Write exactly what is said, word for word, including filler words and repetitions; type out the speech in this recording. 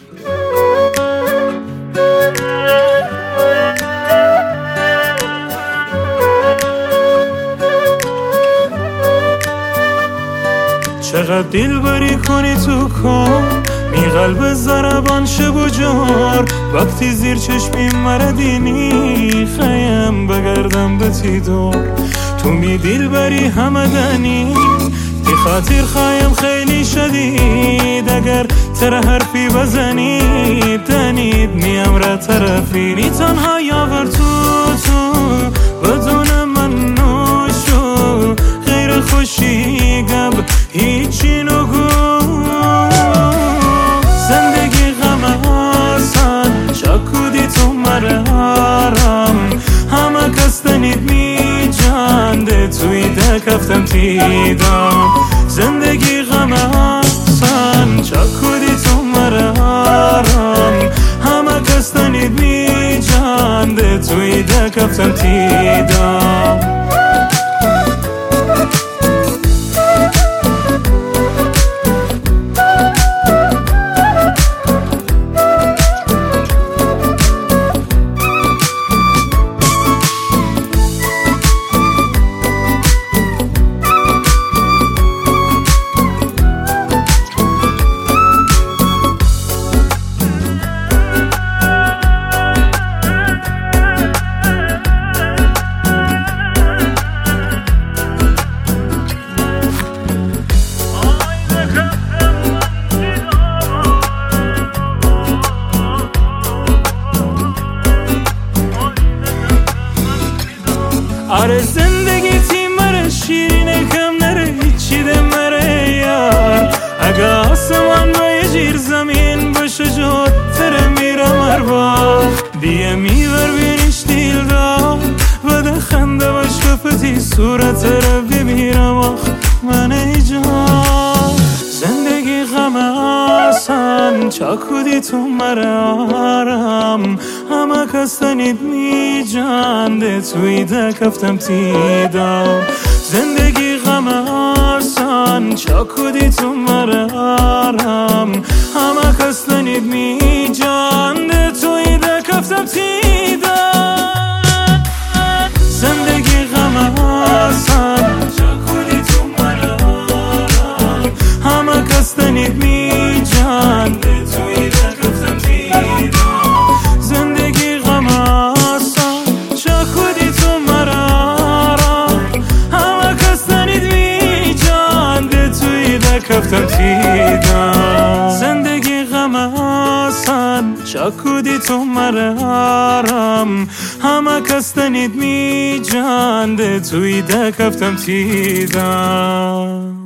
چقدر دل بری کنی تو کار می قلب ضربان شب و جار وقتی زیر چشمی مردینی خیم بگردم به تی دار تو می دل بری همدنی دی خاطر خوایم خیلی شدید اگر تر حرفی بزنی تنید میم را طرفی نی تنها یاور تو تو بدون من نوشو غیر خوشی گب هیچی نگو زندگی غم آسان چکودی تو مرارم همه کس تنید می جانده توی دکفتم تیدم زندگی غم آسان چکودی تو مرارم همه کس تنید می جانده توی دکفتم تیدم آره زندگی تی مره شیرینه کم نره هیچی ده مره یار اگه آسمان با یه جیر زمین باشه جاد تره میرم اربا دیه میور بینیش دیل دار و ده خنده باش کفتی صورت رو بمیرم آخ من ایجاد زندگی غم آسان چاکودی تو مرارم همه کس تنید می جانده توی دکفتم تیدم زندگی غم آسان چاکودی تو مرارم همه کس تنید می جانده توی دکفتم تیدم زندگی غم آسان چاکودی تو مرارم همه کس تنید می جانده توی دکفتم تیدم زندگی غم آسان چاکودی تو مرارم همه کس تنید می جانده توی دکفتم تیدم زندگی غم آسان چاکودی تو مرارم همه کس تنید می جانده توی دکفتم تیدم